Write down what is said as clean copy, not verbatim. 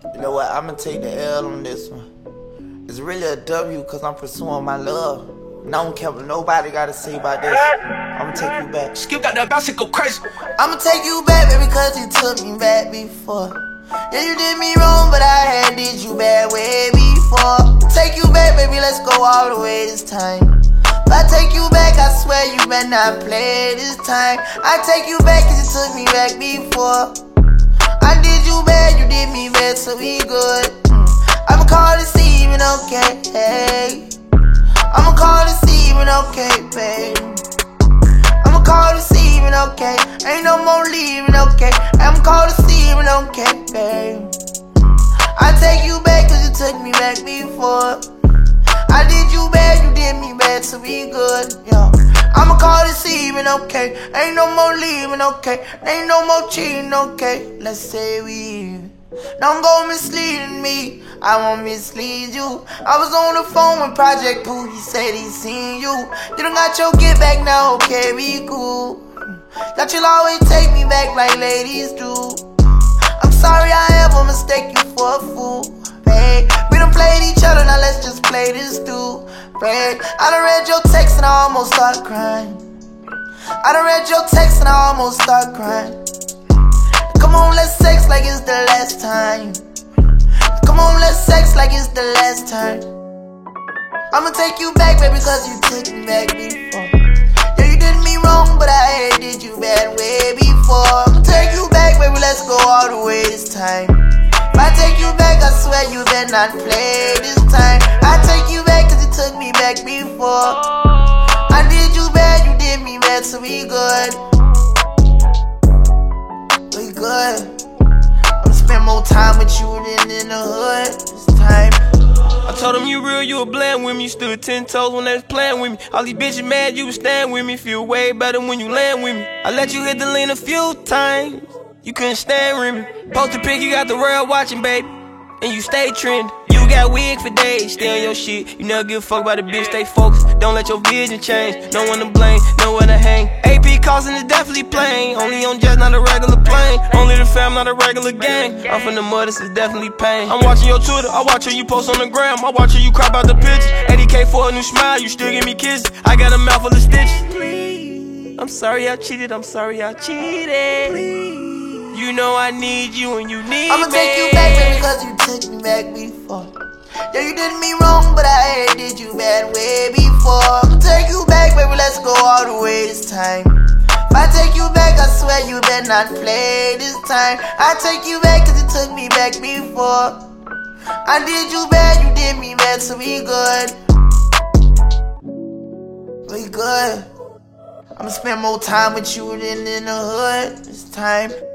You know what, I'ma take the L on this one. It's really a W cause I'm pursuing my love. And I don't care what nobody gotta say about this. I'ma take you back. Skip got that bounce and go crazy. I'ma take you back, baby, cause you took me back before. Yeah, you did me wrong, but I had did you bad way before. Take you back, baby, let's go all the way this time. If I take you back, I swear you better not play this time. I take you back cause you took me back before. I did you bad, you did me bad, so we good. I'ma call this even okay, hey. I'ma call this even okay, babe. I'ma call this even okay. Ain't no more leaving, okay. I'ma call this even okay, babe. I take you back cause you took me back before. I did you bad, you did me bad, so we good, yo. I'ma call this even okay. Ain't no more leaving, okay. Ain't no more cheating, okay. Let's say we even. Don't go misleading me, I won't mislead you. I was on the phone with Project Pooh, he said he seen you. You done got your get back now, okay, we cool. That you'll always take me back like ladies do. I'm sorry I ever mistake you for a fool, babe. We done played each other, now let's just play this too, babe. I done read your text and I almost start crying. I done read your text and I almost start crying. Come on, let's sex like it's the last time. Come on, let's sex like it's the last time. I'ma take you back, baby, cause you took me back before. Yeah, you did me wrong, but I did you bad way before. I'ma take you back, baby, let's go all the way this time. If I take you back, I swear you better not play this time. I take you back cause you took me back before. I did you bad, you did me bad, so we good. We good. I'ma spend more time with you than in the hood this time. I told him you real, you were playing with me. You stood 10 toes when they was playing with me. All these bitches mad, you was staying with me. Feel way better when you land with me. I let you hit the lean a few times. You couldn't stand with me. Post a pic, you got the world watching, baby. And you stay trending. You got wig for days, stay on your shit. You never give a fuck about the bitch, stay focused. Don't let your vision change. No one to blame, no one to hang. AP causing is definitely plain. Only on jets, not a regular plane. Only the fam, not a regular gang. I'm from the mud, this is definitely pain. I'm watching your Twitter, I watch how you post on the gram. I watch how you crop out the pictures. 80K for a new smile, you still give me kisses. I got a mouth full of stitches. Please, I'm sorry I cheated, I'm sorry I cheated. Please. You know I need you and you need me. I'ma take you back, baby, cause you took me back before. Yeah, you did me wrong, but I did you bad way before. I'ma take you back, baby, let's go all the way this time. If I take you back, I swear you better not play this time. I take you back cause you took me back before. I did you bad, you did me bad, so we good. We good. I'ma spend more time with you than in the hood this time.